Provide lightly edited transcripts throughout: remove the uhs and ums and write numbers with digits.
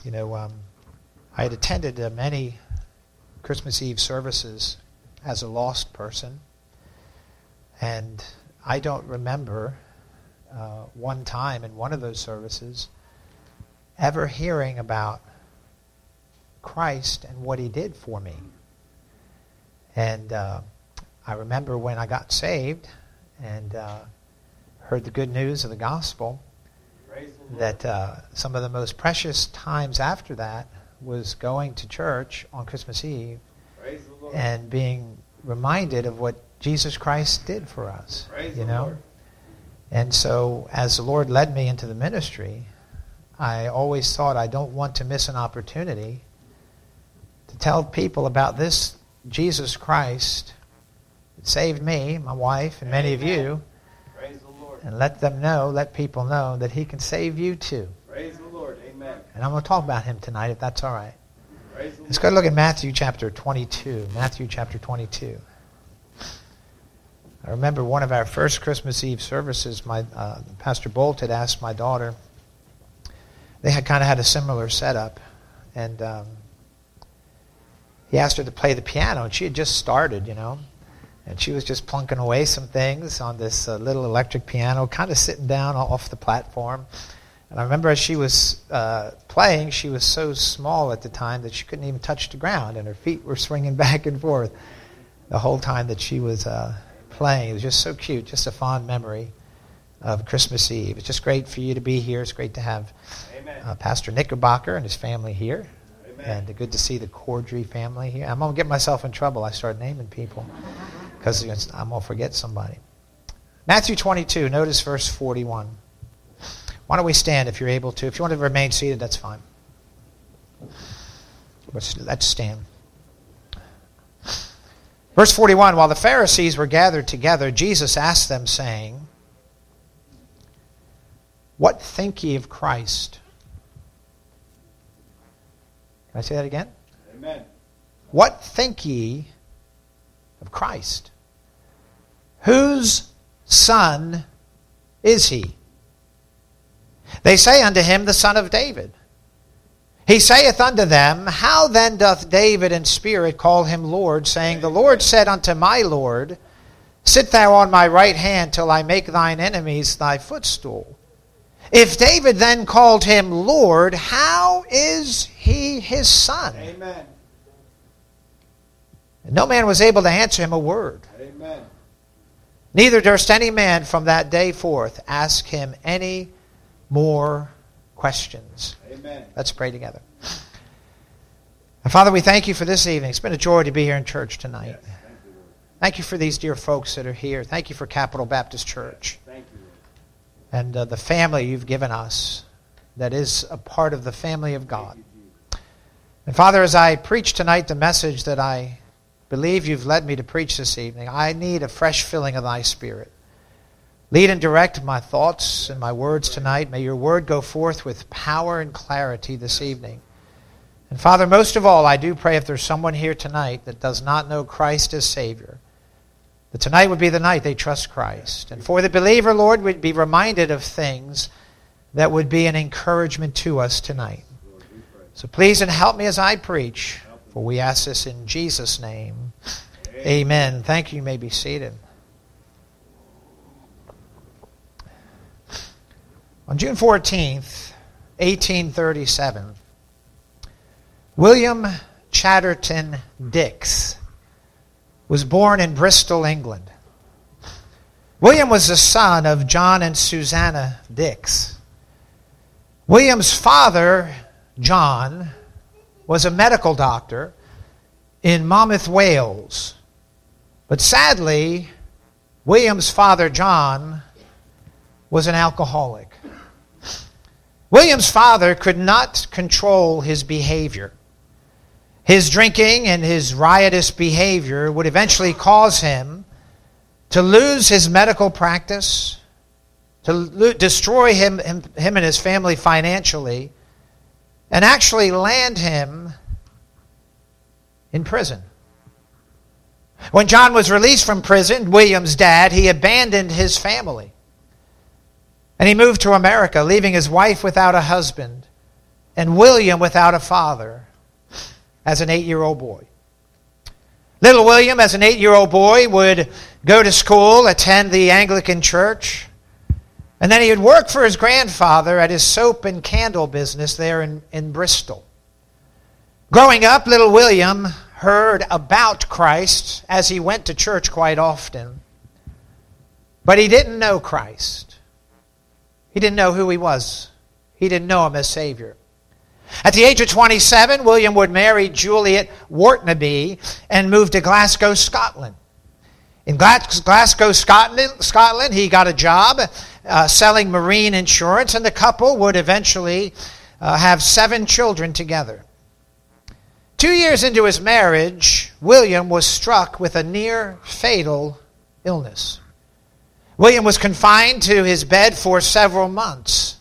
I had attended many Christmas Eve services as a lost person, and I don't remember one time in one of those services ever hearing about Christ and what he did for me. And I remember when I got saved and heard the good news of the gospel, that some of the most precious times after that was going to church on Christmas Eve and being reminded of what Jesus Christ did for us. And so as the Lord led me into the ministry, I always thought I don't want to miss an opportunity to tell people about this Jesus Christ that saved me, my wife, and many of you, and let people know that he can save you too. Praise the Lord. Amen. And I'm going to talk about him tonight, if that's all right. Let's go look at Matthew chapter 22. Matthew chapter 22. I remember one of our first Christmas Eve services, Pastor Bolt had asked my daughter, they had kind of had a similar setup, and he asked her to play the piano, and she had just started, and she was just plunking away some things on this little electric piano, kind of sitting down off the platform. And I remember as she was playing, she was so small at the time that she couldn't even touch the ground, and her feet were swinging back and forth the whole time that she was playing. It was just so cute, just a fond memory of Christmas Eve. It's just great for you to be here. It's great to have Pastor Knickerbocker and his family here. Amen. And good to see the Cordry family here. I'm going to get myself in trouble. I start naming people because I'm going to forget somebody. Matthew 22, notice verse 41. Why don't we stand if you're able to? If you want to remain seated, that's fine. Let's stand. Verse 41, while the Pharisees were gathered together, Jesus asked them, saying, "What think ye of Christ?" Can I say that again? Amen. What think ye of Christ? Whose son is he? They say unto him, the son of David. He saith unto them, How then doth David in spirit call him Lord, saying, The Lord said unto my Lord, Sit thou on my right hand till I make thine enemies thy footstool. If David then called him Lord, how is he his son? Amen. And no man was able to answer him a word. Amen. Neither durst any man from that day forth ask him any more questions. Amen. Let's pray together. And Father, we thank you for this evening. It's been a joy to be here in church tonight. Yes, thank you for these dear folks that are here. Thank you for Capital Baptist Church. Thank you. And the family you've given us that is a part of the family of God. And Father, as I preach tonight the message that I believe you've led me to preach this evening, I need a fresh filling of thy Spirit. Lead and direct my thoughts and my words tonight. May your word go forth with power and clarity this evening. And Father, most of all, I do pray if there's someone here tonight that does not know Christ as Savior, that tonight would be the night they trust Christ. And for the believer, Lord, we'd be reminded of things that would be an encouragement to us tonight. So please and help me as I preach, for we ask this in Jesus' name. Amen. Thank you. You may be seated. On June 14th, 1837, William Chatterton Dix was born in Bristol, England. William was the son of John and Susanna Dix. William's father, John, was a medical doctor in Monmouth, Wales. But sadly, William's father, John, was an alcoholic. William's father could not control his behavior. His drinking and his riotous behavior would eventually cause him to lose his medical practice, to destroy him and his family financially, and actually land him in prison. When John was released from prison, William's dad, he abandoned his family. And he moved to America, leaving his wife without a husband and William without a father as an 8-year-old boy. Little William, as an 8-year-old boy, would go to school, attend the Anglican church, and then he would work for his grandfather at his soap and candle business there in Bristol. Growing up, little William heard about Christ as he went to church quite often, but he didn't know Christ. He didn't know who he was. He didn't know him as Savior. At the age of 27, William would marry Juliet Wortnaby and move to Glasgow, Scotland. In Glasgow, Scotland, he got a job selling marine insurance, and the couple would eventually have 7 children together. 2 years into his marriage, William was struck with a near-fatal illness. William was confined to his bed for several months.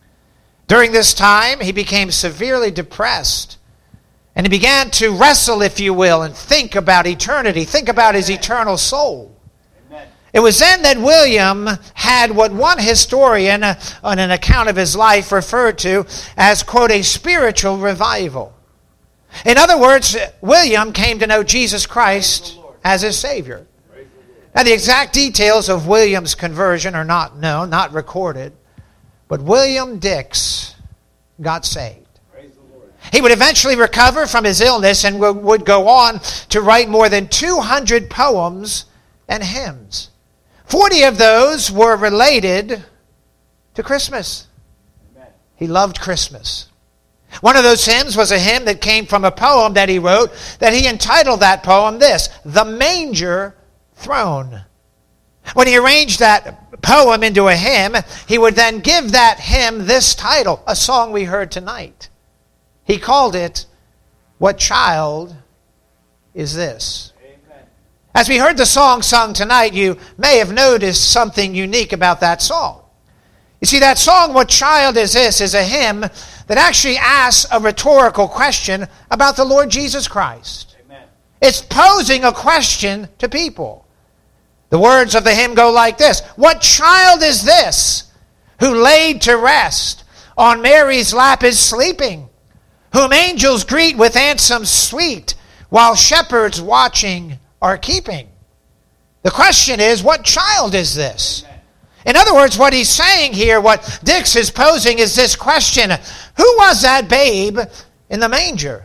During this time, he became severely depressed, and he began to wrestle, if you will, and think about eternity, think about his eternal soul. Amen. It was then that William had what one historian on an account of his life referred to as, quote, a spiritual revival. In other words, William came to know Jesus Christ as his Savior. Now, the exact details of William's conversion are not known, not recorded. But William Dix got saved. He would eventually recover from his illness and would go on to write more than 200 poems and hymns. 40 of those were related to Christmas. Amen. He loved Christmas. One of those hymns was a hymn that came from a poem that he wrote, that he entitled that poem this, "The Manger Throne." When he arranged that poem into a hymn, he would then give that hymn this title, a song we heard tonight. He called it, "What Child Is This?" Amen. As we heard the song sung tonight, you may have noticed something unique about that song. You see, that song, "What Child Is This?" is a hymn that actually asks a rhetorical question about the Lord Jesus Christ. Amen. It's posing a question to people. The words of the hymn go like this: "What child is this who laid to rest on Mary's lap is sleeping, whom angels greet with anthems sweet, while shepherds watching are keeping?" The question is, what child is this? Amen. In other words, what he's saying here, what Dix is posing, is this question: who was that babe in the manger?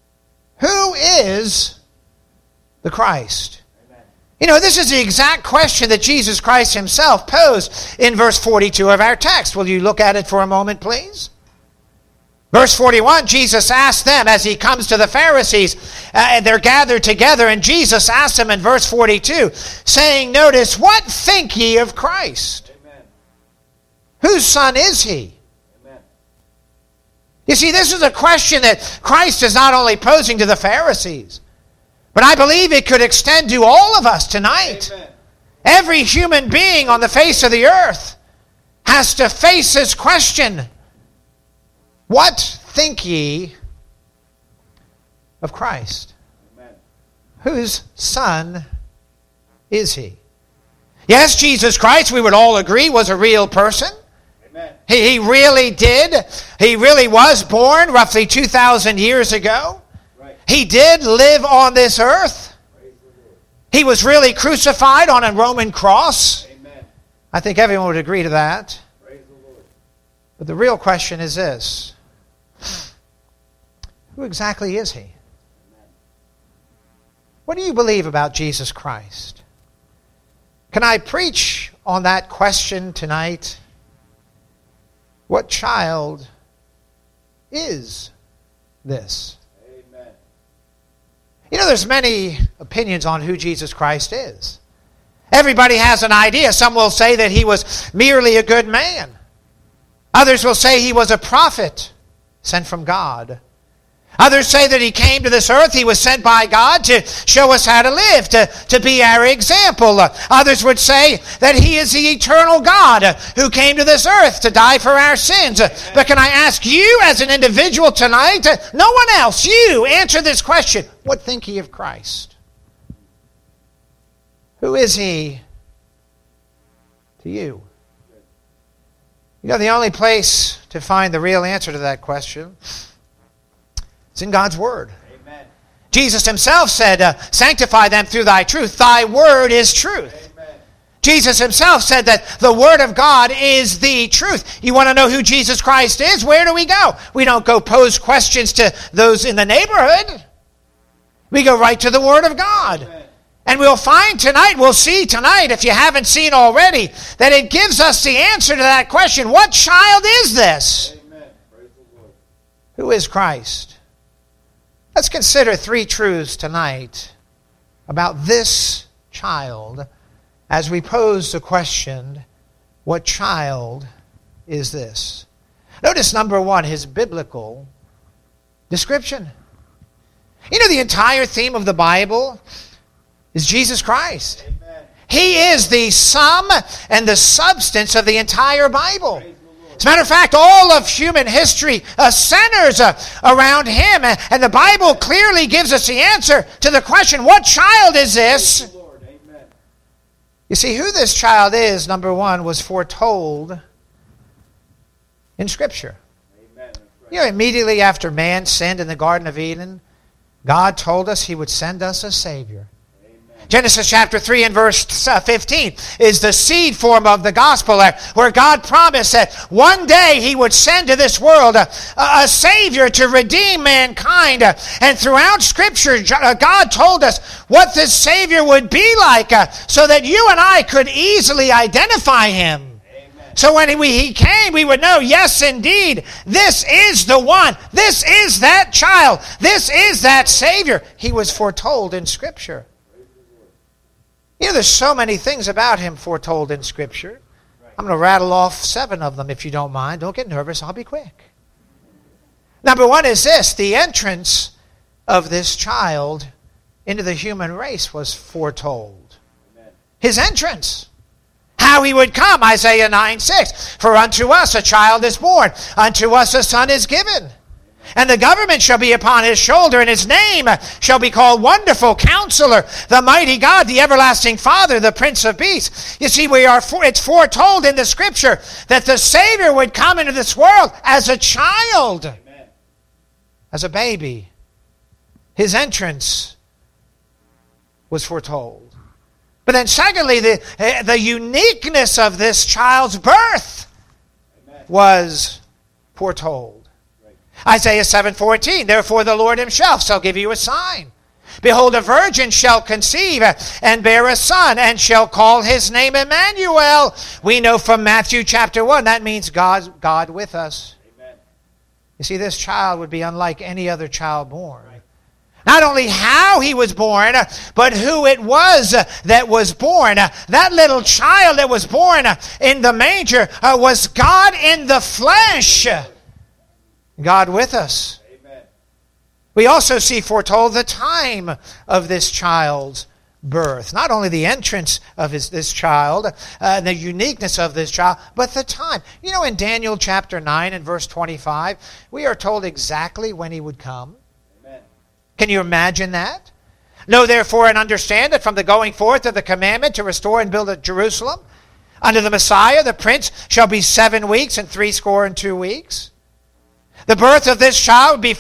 Who is the Christ? You know, this is the exact question that Jesus Christ himself posed in verse 42 of our text. Will you look at it for a moment, please? Verse 41, Jesus asked them as he comes to the Pharisees, and they're gathered together, and Jesus asked them in verse 42, saying, notice, "What think ye of Christ? Amen. Whose son is he?" Amen. You see, this is a question that Christ is not only posing to the Pharisees, but I believe it could extend to all of us tonight. Amen. Every human being on the face of the earth has to face this question: what think ye of Christ? Amen. Whose son is he? Yes, Jesus Christ, we would all agree, was a real person. Amen. He really did. He really was born roughly 2,000 years ago. He did live on this earth. He was really crucified on a Roman cross. Amen. I think everyone would agree to that. Praise the Lord. But the real question is this: who exactly is he? Amen. What do you believe about Jesus Christ? Can I preach on that question tonight? What child is this? You know, there's many opinions on who Jesus Christ is. Everybody has an idea. Some will say that he was merely a good man. Others will say he was a prophet sent from God. Others say that he came to this earth, he was sent by God to show us how to live, to be our example. Others would say that he is the eternal God who came to this earth to die for our sins. But can I ask you as an individual tonight, no one else, you answer this question: what think ye of Christ? Who is he to you? You know, the only place to find the real answer to that question is in God's Word. Amen. Jesus himself said, sanctify them through thy truth. Thy word is truth. Amen. Jesus himself said that the Word of God is the truth. You want to know who Jesus Christ is? Where do we go? We don't go pose questions to those in the neighborhood. We go right to the Word of God. Amen. And we'll see tonight, if you haven't seen already, that it gives us the answer to that question. What child is this? Amen. Praise the Lord. Who is Christ? Let's consider 3 truths tonight about this child as we pose the question, what child is this? Notice number 1, his biblical description. You know, the entire theme of the Bible is Jesus Christ. Amen. He is the sum and the substance of the entire Bible. Praise the Lord. As a matter of fact, all of human history centers around him. And the Bible clearly gives us the answer to the question, what child is this? Praise the Lord. Amen. You see, who this child is, number 1, was foretold in Scripture. Amen. That's right. You know, immediately after man sinned in the Garden of Eden, God told us he would send us a Savior. Genesis chapter 3 and verse 15 is the seed form of the gospel where God promised that one day he would send to this world a Savior to redeem mankind. And throughout Scripture, God told us what this Savior would be like so that you and I could easily identify him. Amen. So when he came, we would know, yes, indeed, this is the one. This is that child. This is that Savior. He was foretold in Scripture. You know, there's so many things about him foretold in Scripture. I'm going to rattle off 7 of them if you don't mind. Don't get nervous. I'll be quick. Number 1 is this. The entrance of this child into the human race was foretold. Amen. His entrance. How he would come. Isaiah 9:6. For unto us a child is born. Unto us a son is given. And the government shall be upon his shoulder, and his name shall be called Wonderful Counselor, the Mighty God, the Everlasting Father, the Prince of Peace. You see, it's foretold in the Scripture that the Savior would come into this world as a child, Amen. as a baby. His entrance was foretold. But then secondly, the uniqueness of this child's birth Amen. was foretold. Isaiah 7:14, therefore the Lord himself shall give you a sign. Behold, a virgin shall conceive and bear a son, and shall call his name Emmanuel. We know from Matthew chapter 1, that means God with us. Amen. You see, this child would be unlike any other child born. Not only how he was born, but who it was that was born. That little child that was born in the manger was God in the flesh. God with us. Amen. We also see foretold the time of this child's birth. Not only the entrance of this child, the uniqueness of this child, but the time. You know, in Daniel chapter 9 and verse 25, we are told exactly when he would come. Amen. Can you imagine that? Know therefore and understand that from the going forth of the commandment to restore and build at Jerusalem, unto the Messiah, the Prince, shall be 7 weeks and 62 weeks. The birth of this child would be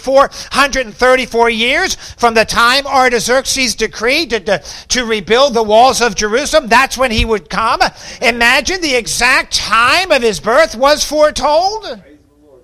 434 years from the time Artaxerxes decreed to rebuild the walls of Jerusalem. That's when he would come. Imagine the exact time of his birth was foretold. Praise the Lord.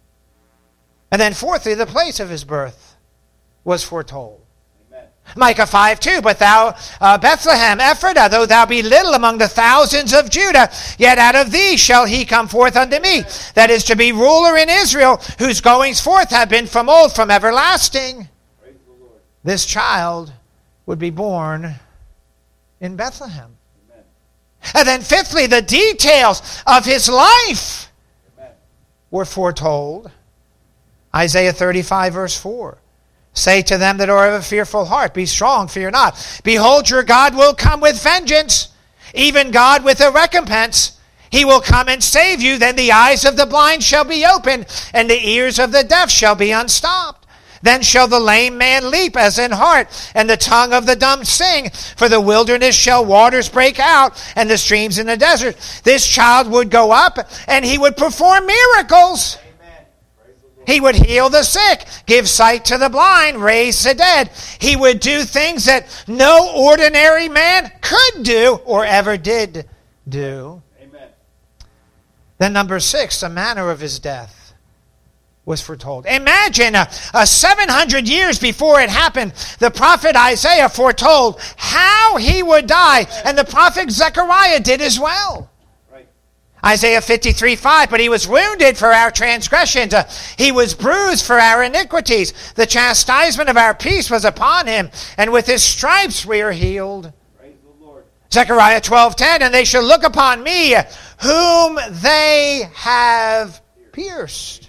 And then fourthly, the place of his birth was foretold. Amen. Micah 5:2, but thou, Bethlehem, Ephratah, though thou be little among the thousands of Judah, yet out of thee shall he come forth unto me, that is to be ruler in Israel, whose goings forth have been from old, from everlasting. Praise the Lord. This child would be born in Bethlehem. Amen. And then fifthly, the details of his life Amen. were foretold. Isaiah 35 verse 4. Say to them that are of a fearful heart, be strong, fear not. Behold, your God will come with vengeance, even God with a recompense. He will come and save you. Then the eyes of the blind shall be opened, and the ears of the deaf shall be unstopped. Then shall the lame man leap as in heart, and the tongue of the dumb sing. For the wilderness shall waters break out, and the streams in the desert. This child would go up, and he would perform miracles. Amen. Praise the Lord. He would heal the sick, give sight to the blind, raise the dead. He would do things that no ordinary man could do or ever did do. Amen. Then number 6, the manner of his death was foretold. Imagine 700 years before it happened, the prophet Isaiah foretold how he would die, and the prophet Zechariah did as well. Right. Isaiah 53:5, but he was wounded for our transgressions, he was bruised for our iniquities. The chastisement of our peace was upon him, and with his stripes we are healed. Praise the Lord. Zechariah 12:10, and they shall look upon me, whom they have pierced.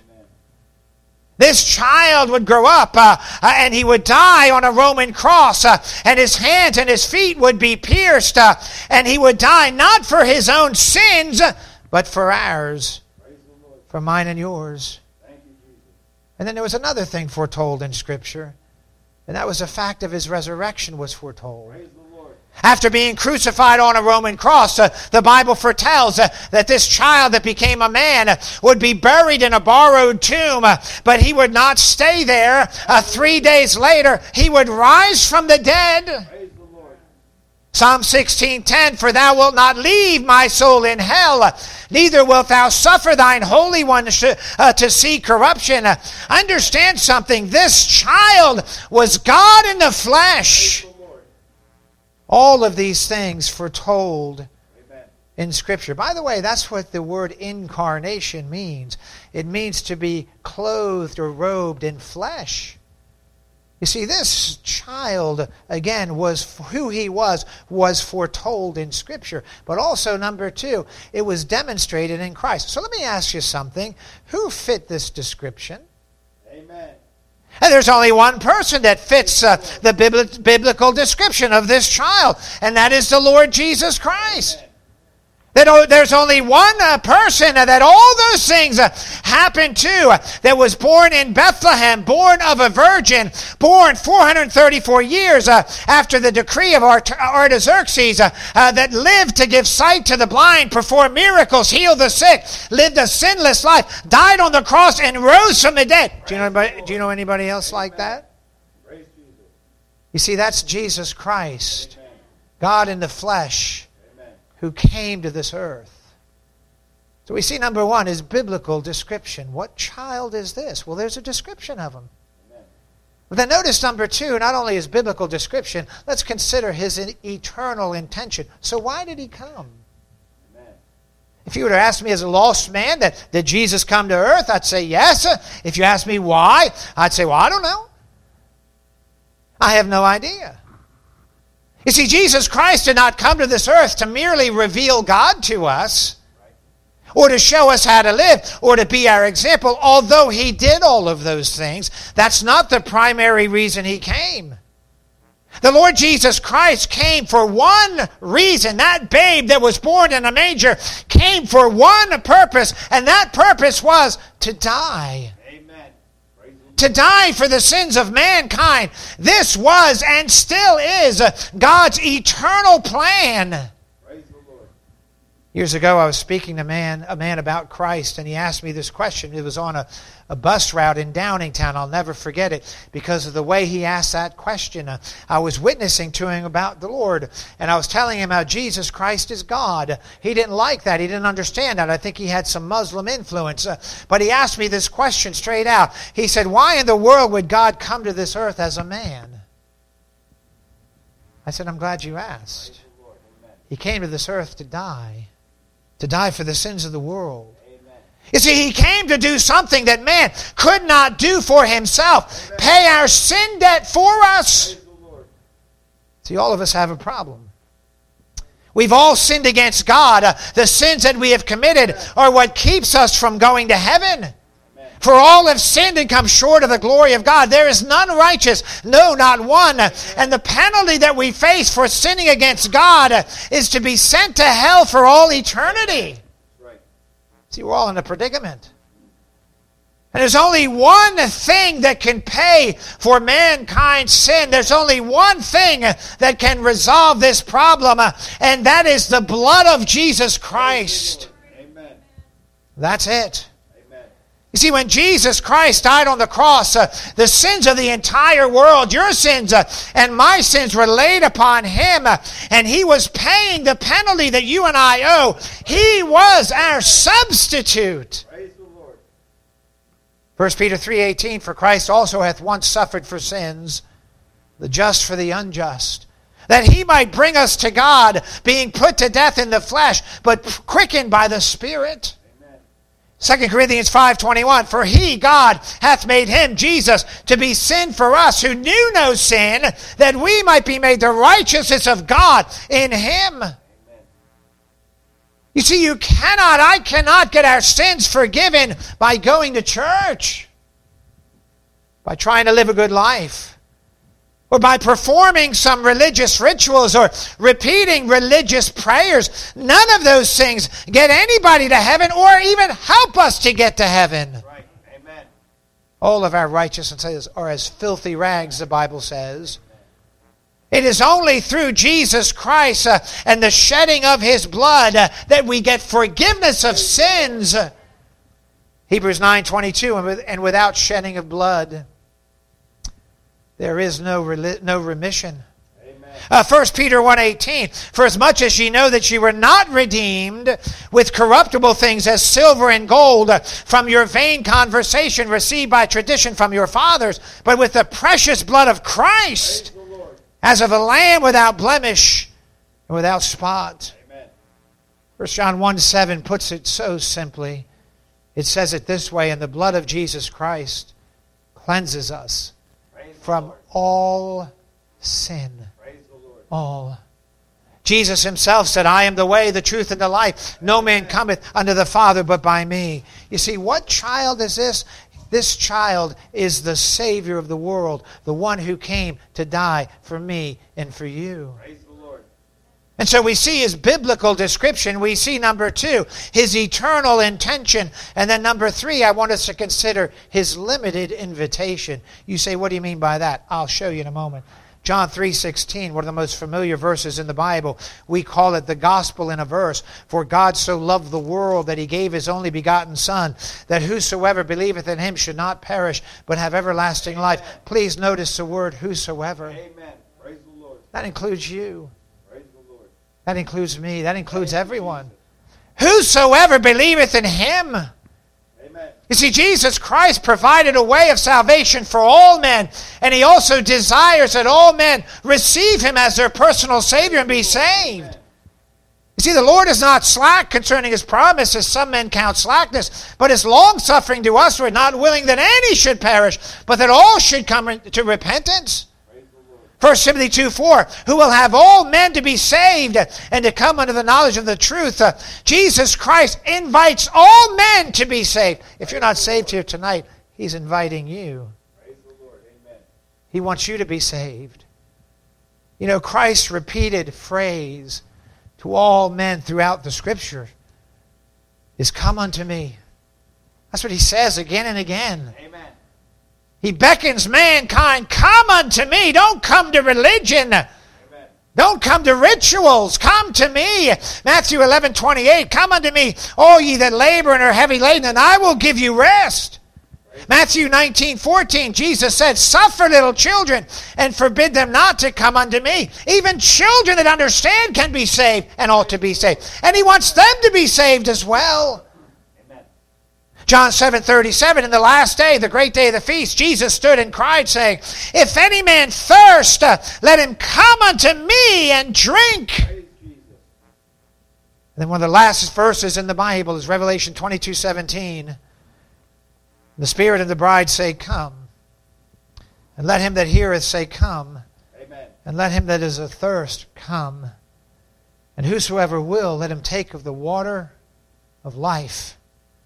This child would grow up and he would die on a Roman cross, and his hands and his feet would be pierced, and he would die not for his own sins, but for ours, Praise the Lord. for mine and yours. Thank you, Jesus. And then there was another thing foretold in Scripture, and that was the fact of his resurrection was foretold. Praise the Lord. After being crucified on a Roman cross, the Bible foretells that this child that became a man would be buried in a borrowed tomb, but he would not stay there. 3 days later, he would rise from the dead. Praise the Lord. Psalm 16:10, for thou wilt not leave my soul in hell, neither wilt thou suffer thine Holy One to see corruption. Understand something. This child was God in the flesh. Praise the Lord. All of these things foretold Amen. in Scripture. By the way, that's what the word incarnation means. It means to be clothed or robed in flesh. You see, this child, again, was who he was foretold in Scripture. But also, number 2, it was demonstrated in Christ. So let me ask you something. Who fit this description? Amen. And there's only one person that fits the biblical description of this child, and that is the Lord Jesus Christ. There's only one person that all those things happened to, that was born in Bethlehem, born of a virgin, born 434 years after the decree of Artaxerxes, that lived to give sight to the blind, perform miracles, heal the sick, lived a sinless life, died on the cross, and rose from the dead. Do you know anybody else like that? Praise Jesus. You see, that's Jesus Christ, Amen. God in the flesh, Amen. who came to this earth. So we see number 1 is biblical description. What child is this? Well, there's a description of him. Amen. But then notice number 2, not only his biblical description, let's consider his eternal intention. So why did he come? Amen. If you were to ask me as a lost man, did Jesus come to earth? I'd say yes. If you ask me why, I'd say, well, I don't know. I have no idea. You see, Jesus Christ did not come to this earth to merely reveal God to us, or to show us how to live, or to be our example, although he did all of those things. That's not the primary reason he came. The Lord Jesus Christ came for one reason. That babe that was born in a manger came for one purpose, and that purpose was to die. Amen. Praise the Lord. To die for the sins of mankind. This was and still is God's eternal plan. Praise the Lord. Years ago, I was speaking to a man about Christ, and he asked me this question. It was on a bus route in Downingtown. I'll never forget it because of the way he asked that question. I was witnessing to him about the Lord, and I was telling him how Jesus Christ is God. He didn't like that. He didn't understand that. I think he had some Muslim influence. But he asked me this question straight out. He said, why in the world would God come to this earth as a man? I said, I'm glad you asked. Praise the Lord. Amen. He came to this earth to die for the sins of the world. Amen. You see, he came to do something that man could not do for himself. Amen. Pay our sin debt for us. Praise the Lord. See, all of us have a problem. We've all sinned against God. The sins that we have committed are what keeps us from going to heaven. Amen. For all have sinned and come short of the glory of God. There is none righteous, no, not one. And the penalty that we face for sinning against God is to be sent to hell for all eternity. Right. See, we're all in a predicament. And there's only one thing that can pay for mankind's sin. There's only one thing that can resolve this problem, and that is the blood of Jesus Christ. Amen. That's it. Amen. You see, when Jesus Christ died on the cross, the sins of the entire world, your sins and my sins, were laid upon him, and he was paying the penalty that you and I owe. He was our substitute. Praise the Lord. 1 Peter 3:18, for Christ also hath once suffered for sins, the just for the unjust, that he might bring us to God, being put to death in the flesh, but quickened by the Spirit. 2 Corinthians 5:21, for he, God, hath made him, Jesus, to be sin for us, who knew no sin, that we might be made the righteousness of God in him. Amen. You see, I cannot get our sins forgiven by going to church, by trying to live a good life, or by performing some religious rituals or repeating religious prayers. None of those things get anybody to heaven or even help us to get to heaven. Right. Amen. All of our righteousnesses are as filthy rags, the Bible says. It is only through Jesus Christ and the shedding of his blood that we get forgiveness of sins. Hebrews 9:22, and without shedding of blood, there is no remission. Amen. 1 Peter 1:18, for as much as ye know that ye were not redeemed with corruptible things as silver and gold from your vain conversation received by tradition from your fathers, but with the precious blood of Christ, Praise the Lord. as of a lamb without blemish and without spot. Amen. 1 John 1:7 puts it so simply. It says it this way, and the blood of Jesus Christ cleanses us Praise the from Lord. all sin. Praise the Lord. All. Jesus himself said, I am the way, the truth, and the life. No man cometh unto the Father but by me. You see, what child is this? This child is the Savior of the world, the one who came to die for me and for you. Praise the Lord. And so we see his biblical description. We see, number 2, his eternal intention. And then number 3, I want us to consider his limited invitation. You say, what do you mean by that? I'll show you in a moment. John 3:16, one of the most familiar verses in the Bible. We call it the gospel in a verse. For God so loved the world that he gave his only begotten Son, that whosoever believeth in him should not perish, but have everlasting life. Please notice the word whosoever. Amen. Praise the Lord. That includes you. Praise the Lord. That includes me. That includes everyone. Whosoever believeth in him. Amen. You see, Jesus Christ provided a way of salvation for all men, and he also desires that all men receive him as their personal Savior and be saved. Amen. You see, the Lord is not slack concerning his promise, as some men count slackness, but is long-suffering to us, who are not willing that any should perish, but that all should come to repentance. Praise the Lord. 1 Timothy 2:4, who will have all men to be saved and to come unto the knowledge of the truth. Jesus Christ invites all men to be saved. If you're not saved here tonight, he's inviting you. Praise the Lord. Amen. He wants you to be saved. You know, Christ's repeated phrase to all men throughout the Scripture is, come unto me. That's what he says again and again. Amen. He beckons mankind, come unto me. Don't come to religion. Amen. Don't come to rituals. Come to me. Matthew 11:28. Come unto me, all ye that labor and are heavy laden, and I will give you rest. Matthew 19:14. Jesus said, suffer little children and forbid them not to come unto me. Even children that understand can be saved and ought to be saved. And he wants them to be saved as well. Amen. John 7:37, in the last day, the great day of the feast, Jesus stood and cried, saying, if any man thirst, let him come unto me and drink. Praise Jesus. And then one of the last verses in the Bible is Revelation 22:17. The Spirit and the bride say, come. And let him that heareth say, come. Amen. And let him that is athirst come. And whosoever will, let him take of the water of life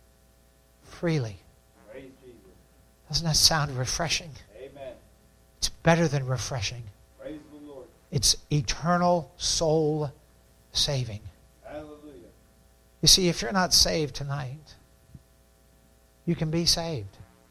freely. Praise Jesus. Doesn't that sound refreshing? Amen. It's better than refreshing. Praise the Lord. It's eternal soul saving. Hallelujah. You see, if you're not saved tonight, you can be saved.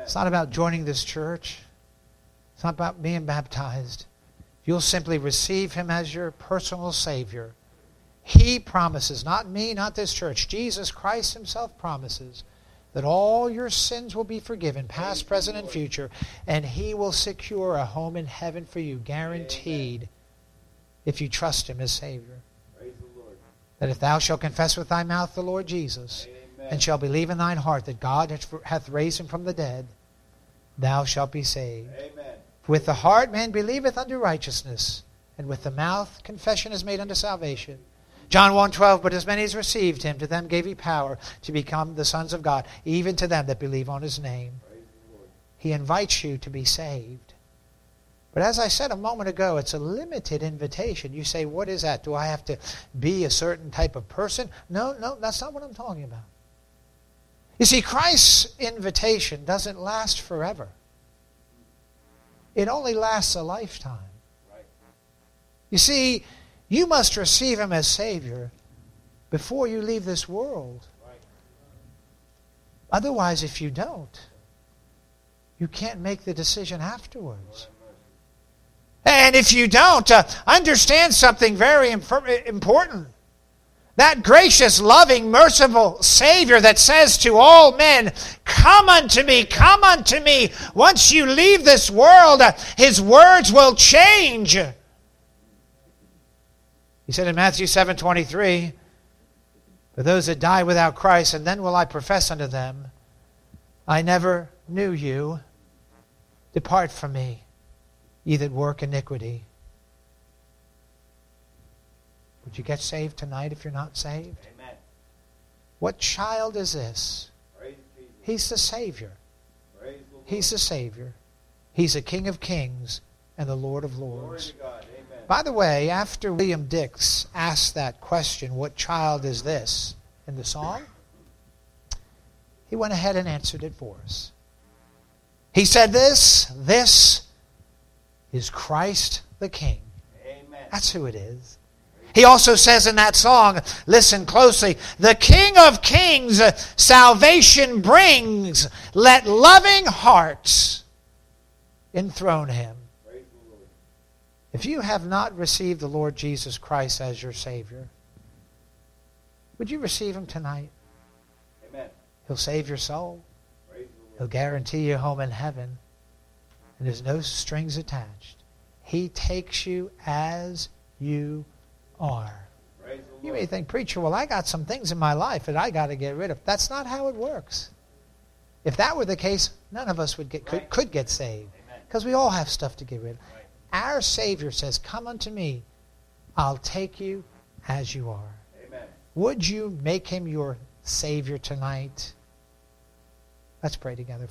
It's not about joining this church. It's not about being baptized. You'll simply receive him as your personal Savior. He promises, not me, not this church. Jesus Christ himself promises that all your sins will be forgiven, past, present, and future, and he will secure a home in heaven for you, guaranteed, if you trust him as Savior. Praise the Lord. That if thou shalt confess with thy mouth the Lord Jesus, and shalt believe in thine heart that God hath raised him from the dead, thou shalt be saved. Amen. With the heart man believeth unto righteousness, and with the mouth confession is made unto salvation. John 1:12, but as many as received him, to them gave he power to become the sons of God, even to them that believe on his name. Praise the Lord. He invites you to be saved. But as I said a moment ago, it's a limited invitation. You say, what is that? Do I have to be a certain type of person? No, that's not what I'm talking about. You see, Christ's invitation doesn't last forever. It only lasts a lifetime. Right. You see, you must receive him as Savior before you leave this world. Right. Otherwise, if you don't, you can't make the decision afterwards. And if you don't, understand something very important. That gracious, loving, merciful Savior that says to all men, come unto me, come unto me. Once you leave this world, his words will change. He said in Matthew 7:23, for those that die without Christ, and then will I profess unto them, I never knew you. Depart from me, ye that work iniquity. Would you get saved tonight if you're not saved? Amen. What child is this? Praise Jesus. He's the Savior. Praise the Lord. He's the Savior. He's the King of kings and the Lord of Glory lords. to God. Amen. By the way, after William Dix asked that question, what child is this, in the song, he went ahead and answered it for us. He said this is Christ the King. Amen. That's who it is. He also says in that song, listen closely, the King of Kings salvation brings. Let loving hearts enthrone him. Praise the Lord. If you have not received the Lord Jesus Christ as your Savior, would you receive him tonight? Amen. He'll save your soul. Praise the He'll Lord. guarantee you a home in heaven. And there's no strings attached. He takes you as you are. Praise the You Lord. may think, preacher, well, I got some things in my life that I got to get rid of. That's not how it works. If that were the case, none of us would could get saved. Amen. Because we all have stuff to get rid of. Right. Our Savior says, come unto me. I'll take you as you are. Amen. Would you make him your Savior tonight? Let's pray together.